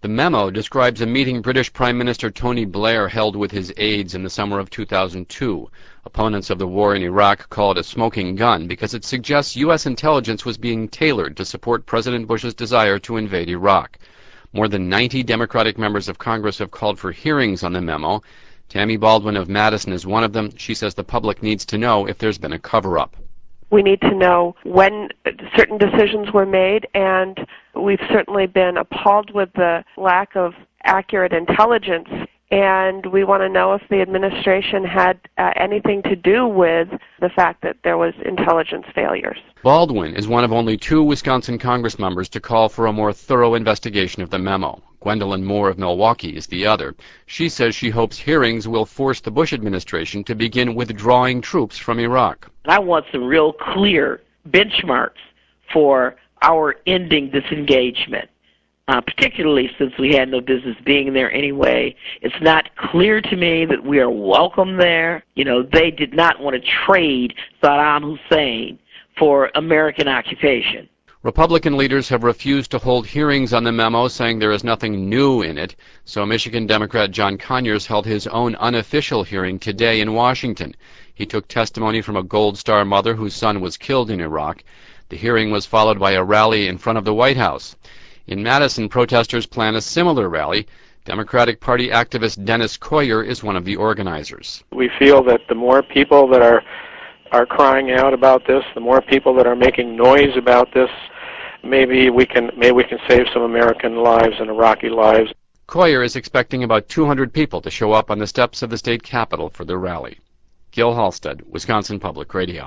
The memo describes a meeting British Prime Minister Tony Blair held with his aides in the summer of 2002. Opponents of the war in Iraq call it a smoking gun because it suggests U.S. intelligence was being tailored to support President Bush's desire to invade Iraq. More than 90 Democratic members of Congress have called for hearings on the memo. Tammy Baldwin of Madison is one of them. She says the public needs to know if there's been a cover-up. We need to know when certain decisions were made, and we've certainly been appalled with the lack of accurate intelligence, and we want to know if the administration had anything to do with the fact that there was intelligence failures. Baldwin is one of only 2 Wisconsin Congress members to call for a more thorough investigation of the memo. Gwendolyn Moore of Milwaukee is the other. She says she hopes hearings will force the Bush administration to begin withdrawing troops from Iraq. I want some real clear benchmarks for our ending this engagement, particularly since we had no business being there anyway. It's not clear to me that we are welcome there. You know, they did not want to trade Saddam Hussein for American occupation. Republican leaders have refused to hold hearings on the memo, saying there is nothing new in it. So Michigan Democrat John Conyers held his own unofficial hearing today in Washington. He took testimony from a Gold Star mother whose son was killed in Iraq. The hearing was followed by a rally in front of the White House. In Madison, protesters plan a similar rally. Democratic Party activist Dennis Coyer is one of the organizers. We feel that the more people that are crying out about this, the more people that are making noise about this, maybe we can save some American lives and Iraqi lives. Coyer is expecting about 200 people to show up on the steps of the state capitol for the rally. Gil Halstead, Wisconsin Public Radio.